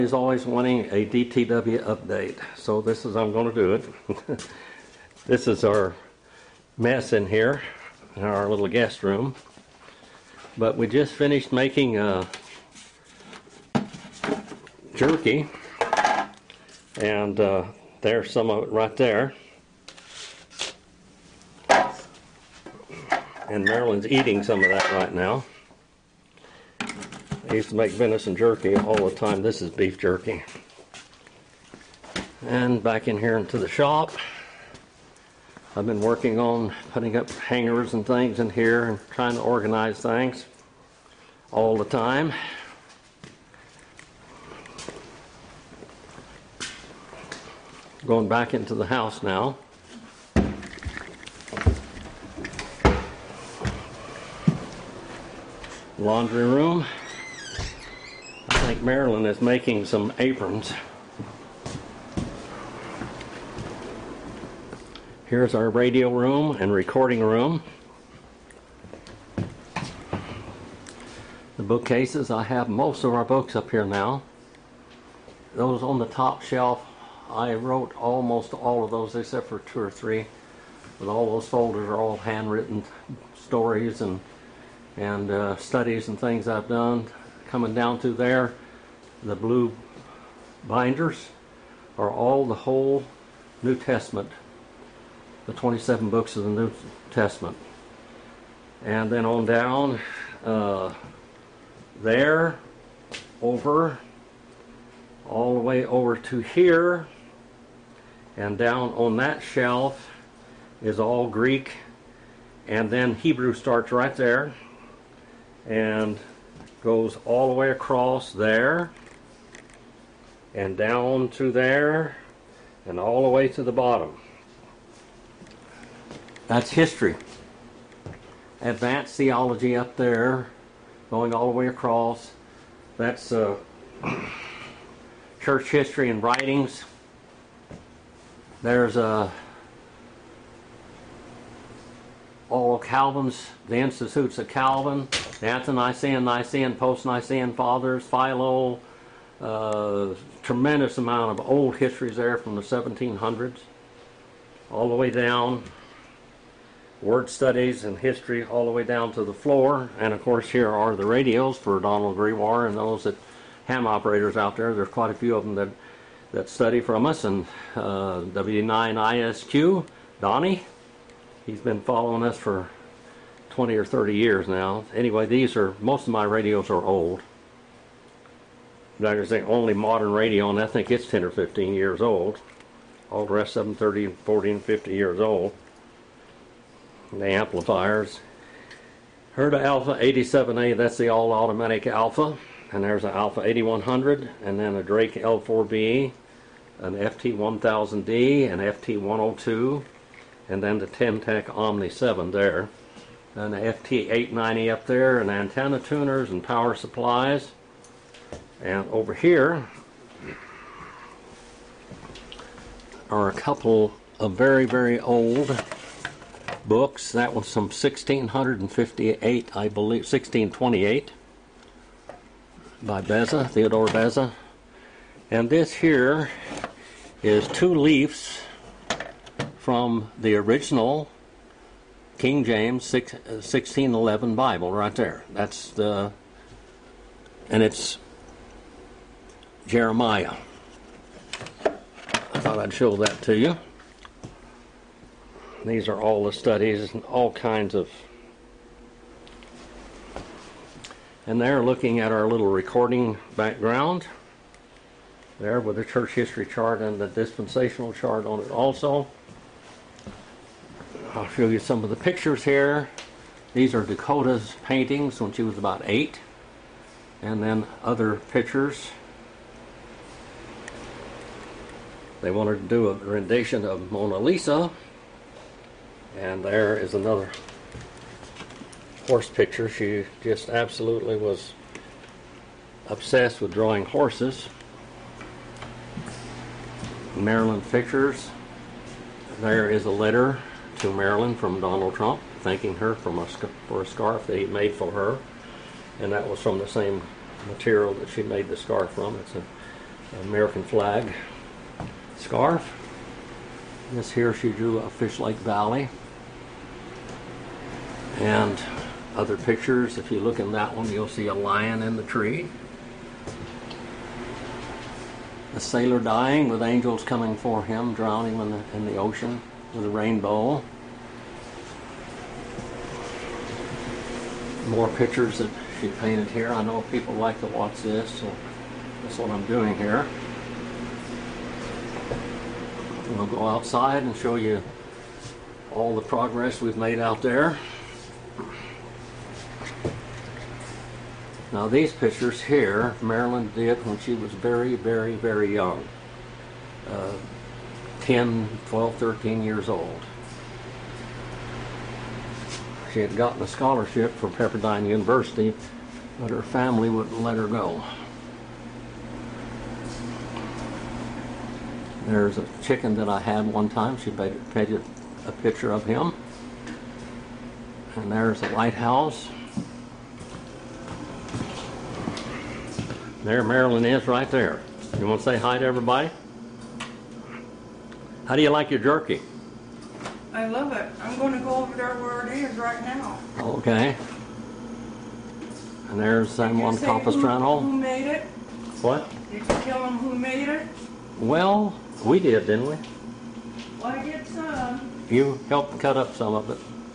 Is always wanting a DTW update, so this is I'm going to do it. This is our mess in here, in our little guest room. But we just finished making jerky, and there's some of it right there. And Marilyn's eating some of that right now. I used to make venison jerky all the time. This is beef jerky. And back in here into the shop, I've been working on putting up hangers and things in here and trying to organize things all the time. Going back into the house now. Laundry room. I think Marilyn is making some aprons. Here's our radio room and recording room. The bookcases, I have most of our books up here now. Those on the top shelf, I wrote almost all of those except for 2 or 3. But all those folders are all handwritten stories and studies and things I've done. Coming down through there, the blue binders are all the whole New Testament, the 27 books of the New Testament. And then on down there, over, all the way over to here, and down on that shelf is all Greek, and then Hebrew starts right there and goes all the way across there and down to there and all the way to the bottom. That's history. Advanced theology up there, going all the way across. That's church history and writings. There's all of Calvin's, the Institutes of Calvin, the Ante-Nicene, Nicene, Post-Nicene Fathers, Philo, tremendous amount of old histories there from the 1700s, all the way down, word studies and history all the way down to the floor. And of course here are the radios for Donald Grewar and those that ham operators out there. There's quite a few of them that study from us, and W9ISQ, Donnie. He's been following us for 20 or 30 years now. Anyway, most of my radios are old. That is the only modern radio, and I think it's 10 or 15 years old. All the rest of them 30, 40, and 50 years old. And the amplifiers. Heard of Alpha 87A, that's the all-automatic Alpha. And there's an Alpha 8100, and then a Drake L4B, an FT1000D, an FT102, and then the Temtec Omni 7 there. And the FT890 up there, and antenna tuners and power supplies. And over here are a couple of very, very old books. That one's from 1658, I believe, 1628, by Beza, Theodore Beza. And this here is 2 leaves from the original King James 1611 Bible right there. That's and it's Jeremiah. I thought I'd show that to you. These are all the studies and all kinds of. And they're looking at our little recording background there with the church history chart and the dispensational chart on it also. I'll show you some of the pictures here. These are Dakota's paintings when she was about 8. And then other pictures. They wanted to do a rendition of Mona Lisa. And there is another horse picture. She just absolutely was obsessed with drawing horses. Marilyn pictures. There is a letter to Marilyn from Donald Trump thanking her for a scarf that he made for her, and that was from the same material that she made the scarf from. It's a American flag scarf. This here she drew a Fish Lake Valley. And other pictures, if you look in that one, you'll see a lion in the tree. A sailor dying with angels coming for him, drowning in the ocean with a rainbow. More pictures that she painted here. I know people like to watch this, so that's what I'm doing here. We'll go outside and show you all the progress we've made out there. Now these pictures here, Marilyn did when she was very, very, very young. 10, 12, 13 years old. She had gotten a scholarship for Pepperdine University, but her family wouldn't let her go. There's a chicken that I had one time. She painted a picture of him. And there's the lighthouse. There Marilyn is right there. You want to say hi to everybody? How do you like your jerky? I love it. I'm going to go over there where it is right now. Okay. And there's San Juan Capistrano. Who made it? What? Did you tell them who made it? Well, we did, didn't we? Well, I did some. You helped cut up some of it.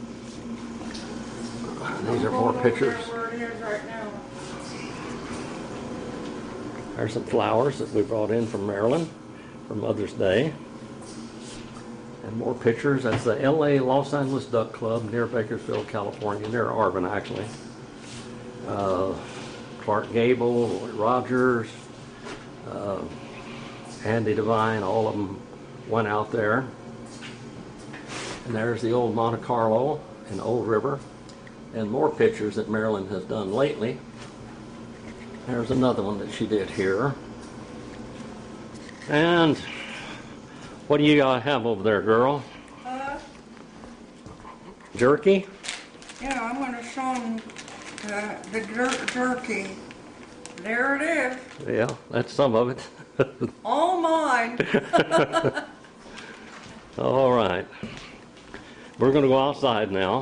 These are more pictures. Where it is right now. There's some flowers that we brought in from Maryland for Mother's Day. And more pictures. That's the LA Los Angeles Duck Club near Bakersfield, California, near Arvin actually. Clark Gable, Roy Rogers, Andy Devine, all of them went out there. And there's the old Monte Carlo in Old River. And more pictures that Marilyn has done lately. There's another one that she did here. And what do you have over there, girl? Jerky? Yeah, I'm going to show them the jerky. There it is. Yeah, that's some of it. All mine. All right. We're going to go outside now.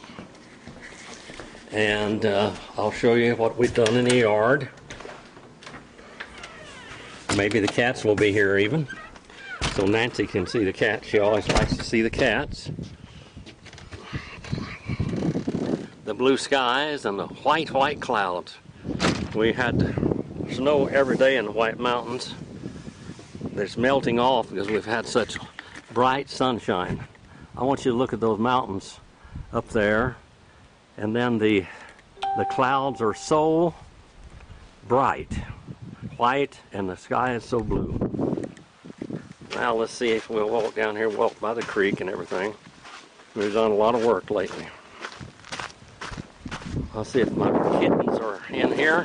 And I'll show you what we've done in the yard. Maybe the cats will be here even. So Nancy can see the cats. She always likes to see the cats. The blue skies and the white clouds. We had snow every day in the White Mountains. It's melting off because we've had such bright sunshine. I want you to look at those mountains up there. And then the clouds are so bright, white, and the sky is so blue. Now let's see if we'll walk down here, walk by the creek and everything. We've done a lot of work lately. I'll see if my kittens are in here.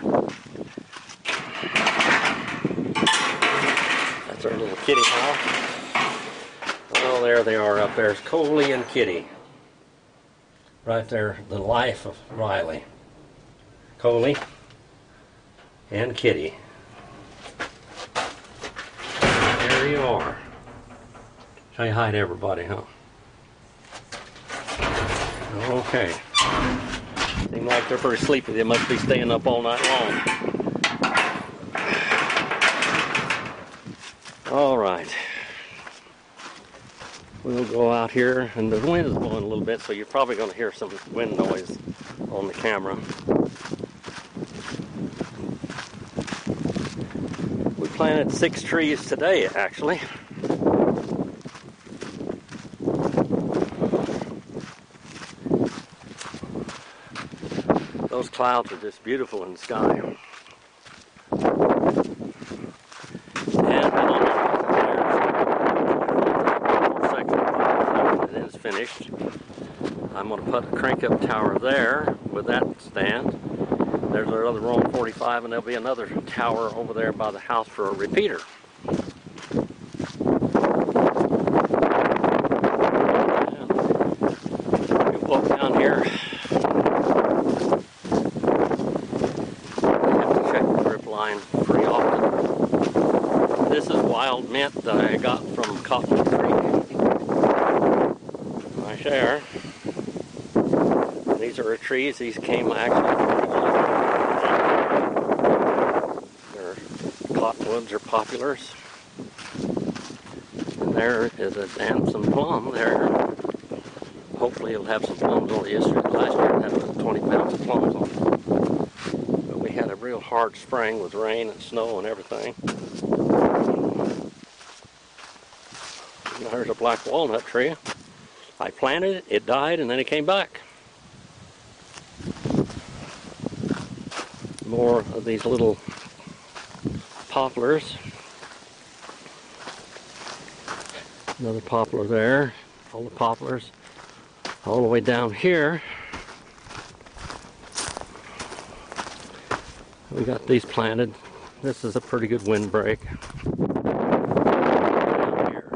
That's our little kitty house. Oh, there they are up there. It's Coley and Kitty. Right there, the life of Riley. Coley and Kitty. There you are. Say hi to everybody, huh? Okay. Seem like they're pretty sleepy. They must be staying up all night long. All right. We'll go out here, and the wind is blowing a little bit, so you're probably going to hear some wind noise on the camera. We planted 6 trees today, actually. Those clouds are just beautiful in the sky. Finished. I'm going to put a crank-up tower there with that stand. There's our other Rome 45, and there'll be another tower over there by the house for a repeater. You walk down here. I have to check the drip line pretty often. wild mint that I got from Cotton Creek. My share. These are trees. These came actually from they're cottonwoods or poplars. And there is a damson plum there. Hopefully it'll have some plums on it. Last year it had about 20 pounds of plums on it. But we had a real hard spring with rain and snow and everything. And there's a black walnut tree. I planted it, it died, and then it came back. More of these little poplars. Another poplar there. All the poplars. All the way down here. We got these planted. This is a pretty good windbreak. Down here.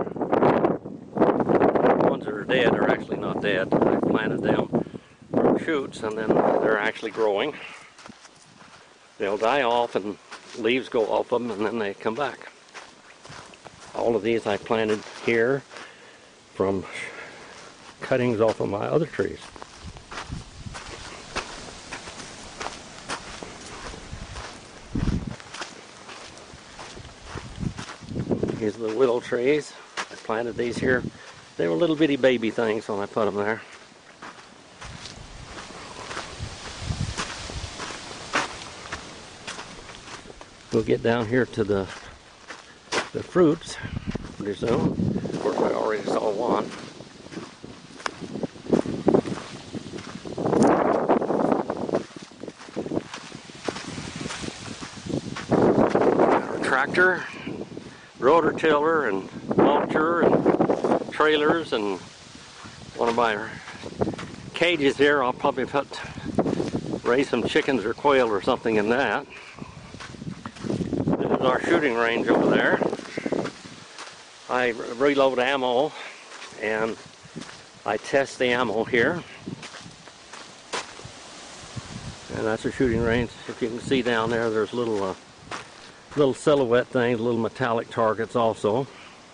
The ones that are dead are actually not dead. I planted them from shoots and then they're actually growing. They'll die off and leaves go off them and then they come back. All of these I planted here from cuttings off of my other trees. Here's the willow trees. I planted these here. They were little bitty baby things when I put them there. We'll get down here to the fruits pretty soon. Of course, I already saw one. Our tractor, rotor tiller, and mulcher, and trailers, and one of my cages here. I'll probably raise some chickens or quail or something in that. This is our shooting range over there. I reload ammo and I test the ammo here. And that's a shooting range. If you can see down there, there's little silhouette things, little metallic targets also.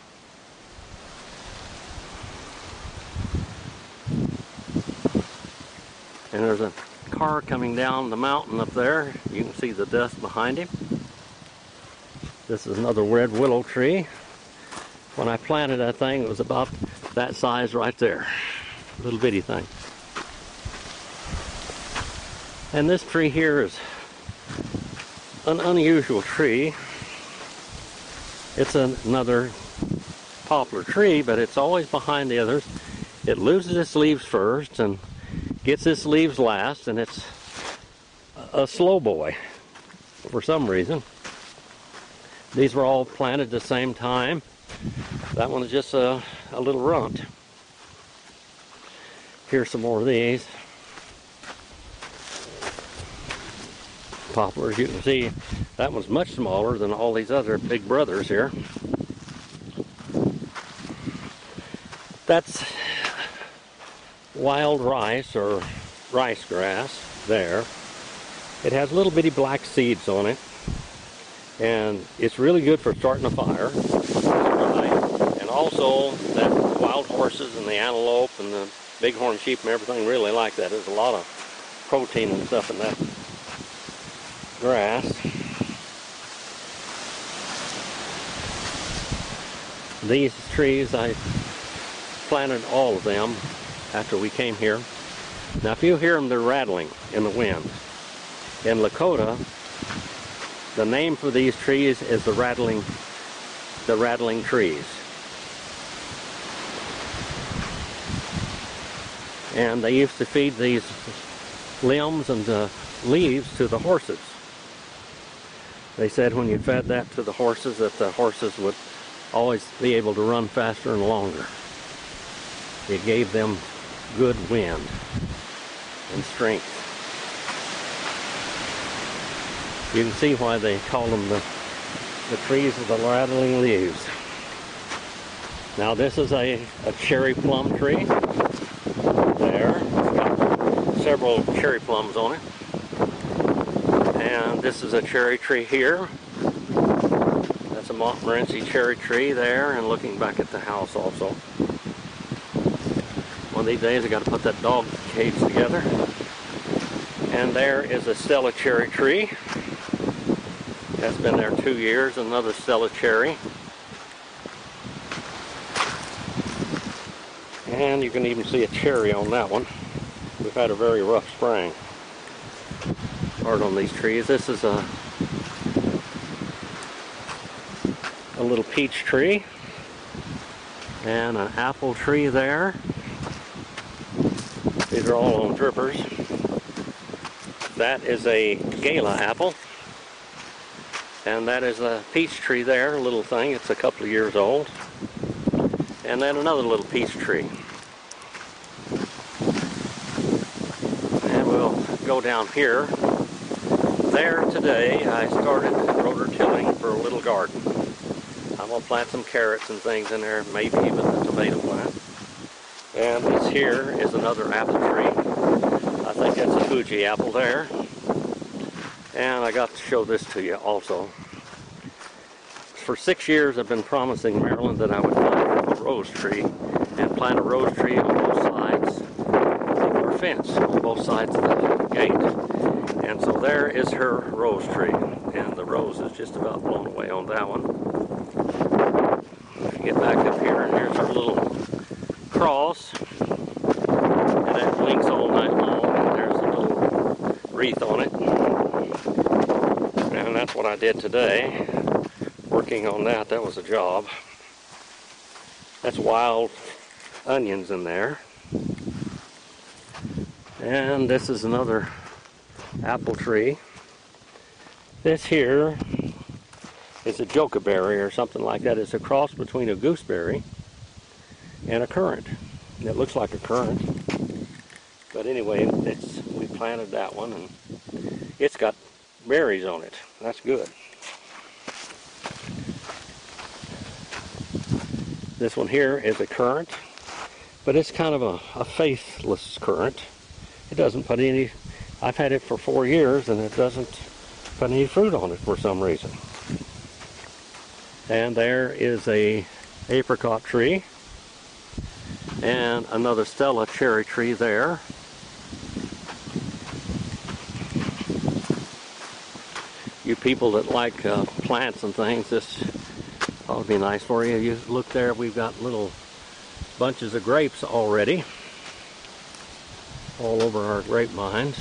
And there's a car coming down the mountain up there. You can see the dust behind him. This is another red willow tree. When I planted that thing, it was about that size right there. Little bitty thing. And this tree here is an unusual tree. It's another poplar tree, but it's always behind the others. It loses its leaves first and gets its leaves last, and it's a slow boy for some reason. These were all planted at the same time. That one is just a little runt. Here's some more of these. Poplars, you can see that one's much smaller than all these other big brothers here. That's wild rice or rice grass there. It has little bitty black seeds on it. And it's really good for starting a fire. And also that wild horses and the antelope and the bighorn sheep and everything really like that. There's a lot of protein and stuff in that grass. These trees, I planted all of them after we came here. Now if you hear them, they're rattling in the wind. In Lakota, the name for these trees is the rattling trees. And they used to feed these limbs and leaves to the horses. They said when you fed that to the horses, that the horses would always be able to run faster and longer. It gave them good wind and strength. You can see why they call them the trees of the rattling leaves. Now this is a cherry plum tree. There. It's got several cherry plums on it. And this is a cherry tree here. That's a Montmorency cherry tree there, and looking back at the house also. One of these days I got to put that dog cage together. And there is a Stella cherry tree. That's been there 2 years, another Stella cherry. And you can even see a cherry on that one. We've had a very rough spring. Hard on these trees. This is a little peach tree. And an apple tree there. These are all on drippers. That is a Gala apple. And that is a peach tree there, a little thing. It's a couple of years old. And then another little peach tree. And we'll go down here. There today I started rotor-tilling for a little garden. I'm going to plant some carrots and things in there, maybe even a tomato plant. And this here is another apple tree. I think that's a Fuji apple there. And I got to show this to you also. For 6 years I've been promising Marilyn that I would find a rose tree and plant a rose tree on both sides of her fence, on both sides of the gate. And so there is her rose tree. And the rose is just about blown away on that one. If you get back up here, and here's our little cross. And that blinks all night long. And there's a little wreath on it. And that's what I did today. Working on that, that was a job. That's wild onions in there. And this is another apple tree. This here is a jokaberry or something like that. It's a cross between a gooseberry and a currant. It looks like a currant. But anyway, we planted that one and it's got berries on it. That's good. This one here is a currant, but it's kind of a faithless currant. It doesn't put any, I've had it for 4 years and it doesn't put any fruit on it for some reason. And there is a apricot tree and another Stella cherry tree there. You people that like plants and things, this ought to be nice for you. You look there, we've got little bunches of grapes already all over our grapevines.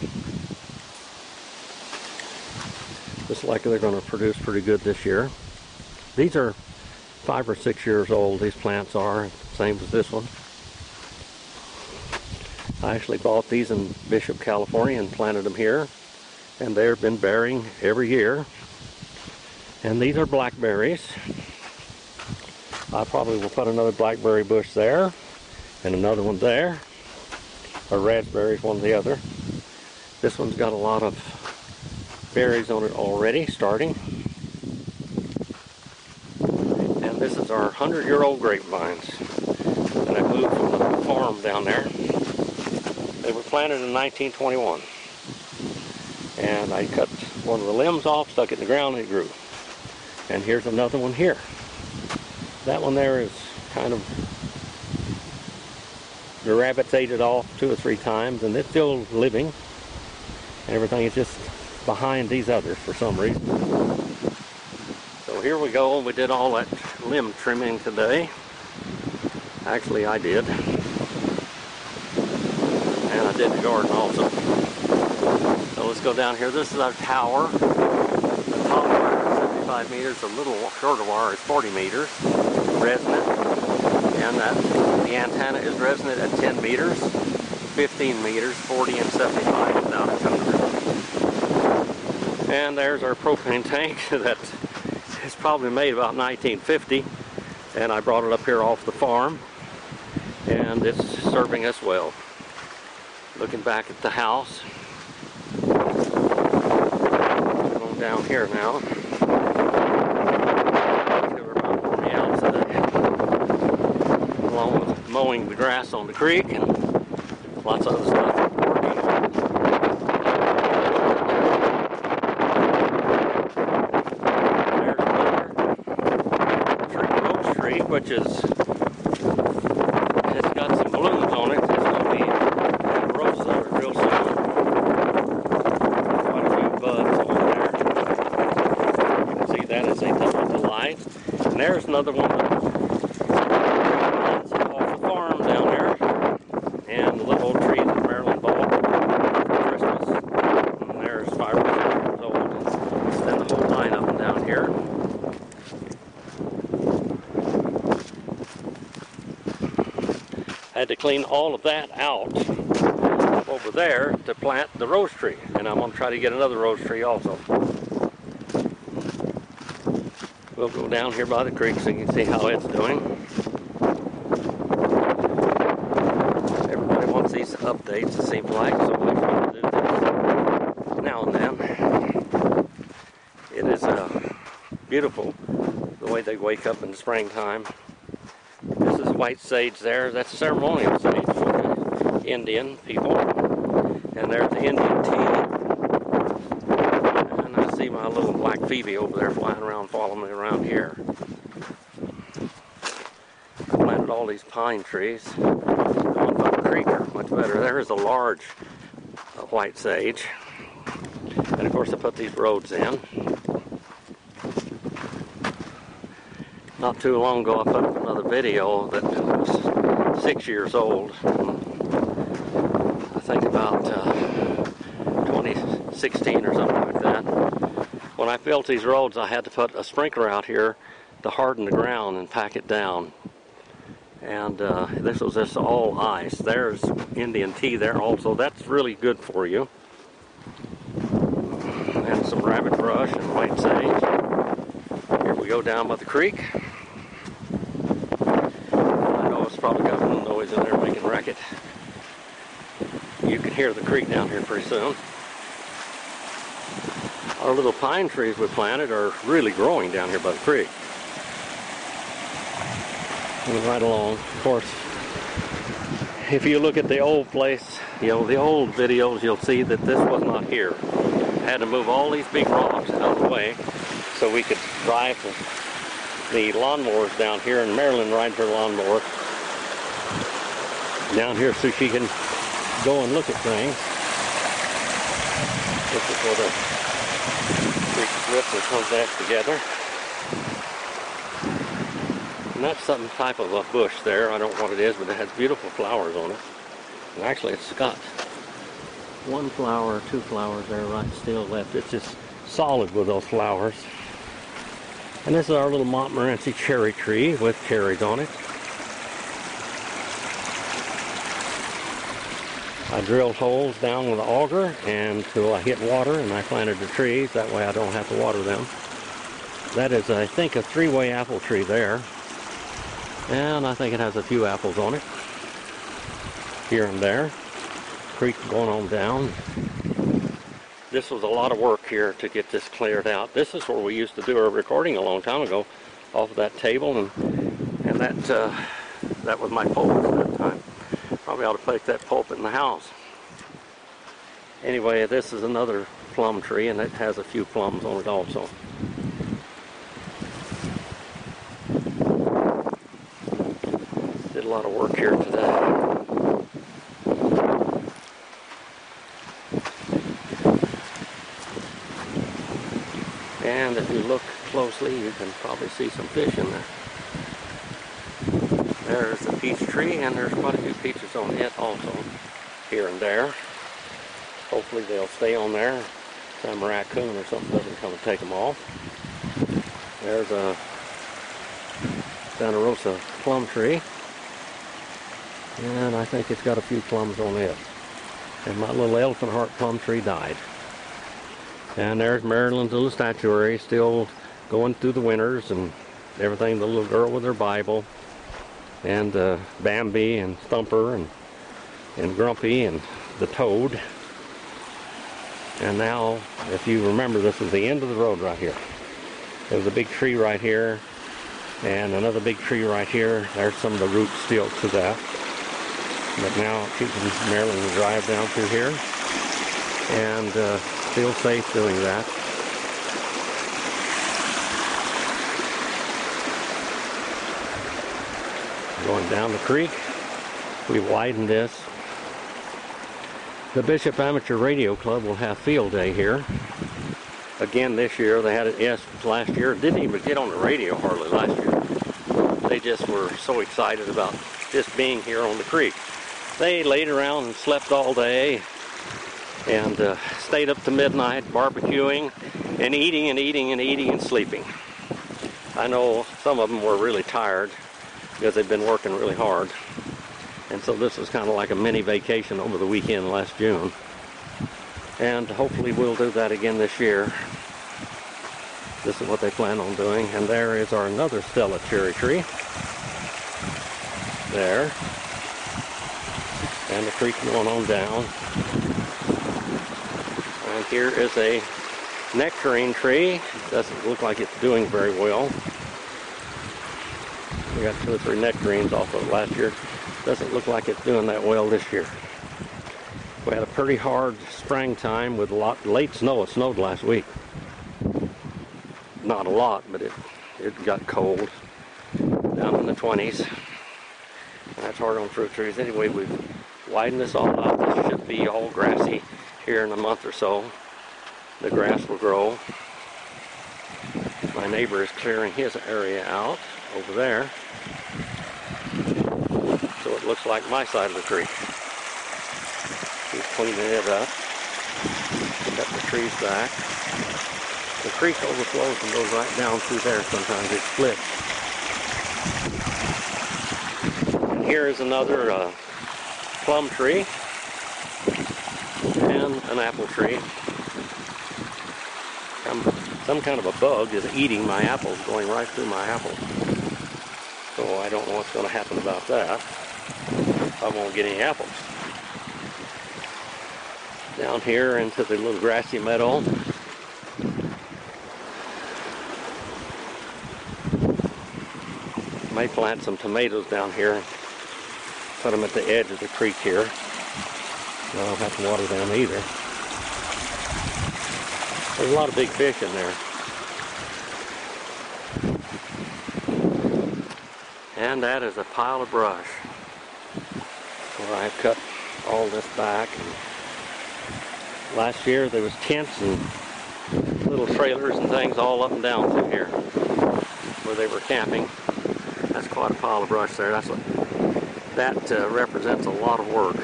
Looks like they're going to produce pretty good this year. These are 5 or 6 years old, these plants are, same as this one. I actually bought these in Bishop, California and planted them here. And they've been bearing every year. And these are blackberries. I probably will put another blackberry bush there and another one there. Or raspberries, one or the other. This one's got a lot of berries on it already, starting. And this is our 100-year-old grapevines that I moved from the farm down there. They were planted in 1921. And I cut one of the limbs off, stuck it in the ground, and it grew. And here's another one here. That one there is kind of, the rabbits ate it off 2 or 3 times, and it's still living. And everything is just behind these others for some reason. So here we go. We did all that limb trimming today. Actually, I did. And I did the garden also. So let's go down here. This is our tower. The top wire is 75 meters. The little shorter wire is 40 meters. Resonant. And the antenna is resonant at 10 meters, 15 meters, 40 and 75 without a tuner. And there's our propane tank that is probably made about 1950. And I brought it up here off the farm. And it's serving us well. Looking back at the house. Going down here now. Along with mowing the grass on the creek and lots of other stuff working on. There's another tree, which is, it's got some blooms on it. It's going to be rosa real soon. Quite a few buds on there. You can see that as they come with the light. And there's another one that runs off the farm down there. And the little old trees that Marilyn bought for Christmas. And there's 5 or 6 years old. And the whole line of them down here. I had to clean all of that out over there to plant the rose tree. And I'm going to try to get another rose tree also. We'll go down here by the creek so you can see how it's doing. Everybody wants these updates, it seems like, so we try to do this now and then. It is beautiful the way they wake up in the springtime. This is white sage there. That's ceremonial sage for the Indian people. And there's the Indian tea. And I see my little black Phoebe over there flying around, following me around here. I planted all these pine trees. The ones by the creek are much better. There's a large white sage. And of course I put these roads in. Not too long ago I put up another video that was 6 years old. I think about 2016 or something like that. When I built these roads I had to put a sprinkler out here to harden the ground and pack it down. And this was just all ice. There's Indian tea there also. That's really good for you. And some rabbit brush and white sage. Here we go down by the creek. I know it's probably got a little noise in there making racket. You can hear the creek down here pretty soon. Our little pine trees we planted are really growing down here by the creek. And right along, of course, if you look at the old place, you know, the old videos, you'll see that this was not here. I had to move all these big rocks out of the way so we could drive the lawnmowers down here, and Marilyn rides her lawnmower down here so she can go and look at things. This is where the creek slips and comes back together. And that's some type of a bush there. I don't know what it is, but it has beautiful flowers on it. And actually it's got 1 flower, 2 flowers there right still left. It's just solid with those flowers. And this is our little Montmorency cherry tree with cherries on it. I drilled holes down with an auger until I hit water, and I planted the trees. That way I don't have to water them. That is, I think, a 3-way apple tree there. And I think it has a few apples on it. Here and there. Creek going on down. This was a lot of work here to get this cleared out. This is where we used to do our recording a long time ago, off of that table, and that was my pulpit at that time. Probably ought to take that pulpit in the house. Anyway, this is another plum tree, and it has a few plums on it also. Did a lot of work here today. And if you look closely, you can probably see some fish in there. There's the peach tree, and there's quite a few peaches on it also, here and there. Hopefully they'll stay on there. Some raccoon or something doesn't come and take them all. There's a Santa Rosa plum tree, and I think it's got a few plums on it. And my little elephant heart plum tree died. And there's Marilyn's little statuary, still going through the winters and everything. The little girl with her Bible, and Bambi and Thumper and Grumpy and the Toad. And now, if you remember, this is the end of the road right here. There's a big tree right here, and another big tree right here. There's some of the roots still to that. But now Marilyn will drive down through here, and feel safe doing that. Going down the creek. We widened this. The Bishop Amateur Radio Club will have field day here. Again this year. They had it, yes, last year. Didn't even get on the radio hardly last year. They just were so excited about just being here on the creek. They laid around and slept all day and stayed up to midnight barbecuing and eating and eating and eating and sleeping. I know some of them were really tired because they've been working really hard. And so this was kind of like a mini vacation over the weekend last June. And hopefully we'll do that again this year. This is what they plan on doing. And there is our another Stella cherry tree. There. And the creek going on down. And here is a nectarine tree. Doesn't look like it's doing very well. We got 2 or 3 nectarines off of it last year. Doesn't look like it's doing that well this year. We had a pretty hard springtime with a lot late snow. It snowed last week. Not a lot, but it got cold down in the 20s. That's hard on fruit trees. Anyway, we've widened this all out. This should be all grassy here in a month or so. The grass will grow. My neighbor is clearing his area out over there. So it looks like my side of the creek. He's cleaning it up. Cut the trees back. The creek overflows and goes right down through there. Sometimes it splits. And here is another plum tree and an apple tree. Some kind of a bug is eating my apples, going right through my apples. So I don't know what's going to happen about that. I won't get any apples. Down here into the little grassy meadow. May plant some tomatoes down here. Put them at the edge of the creek here. I don't have to water them either. There's a lot of big fish in there. And that is a pile of brush where I cut all this back. And last year there was tents and little trailers and things all up and down through here where they were camping. That's quite a pile of brush there. That represents a lot of work.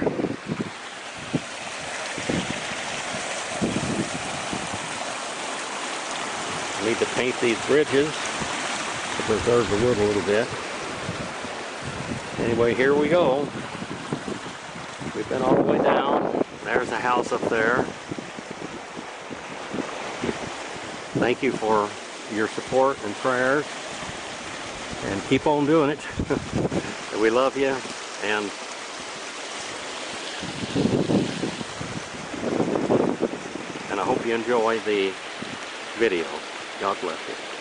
I need to paint these bridges to preserve the wood a little bit. Anyway, here we go. We've been all the way down. There's a house up there. Thank you for your support and prayers. And keep on doing it. We love you. And I hope you enjoy the video. God bless you.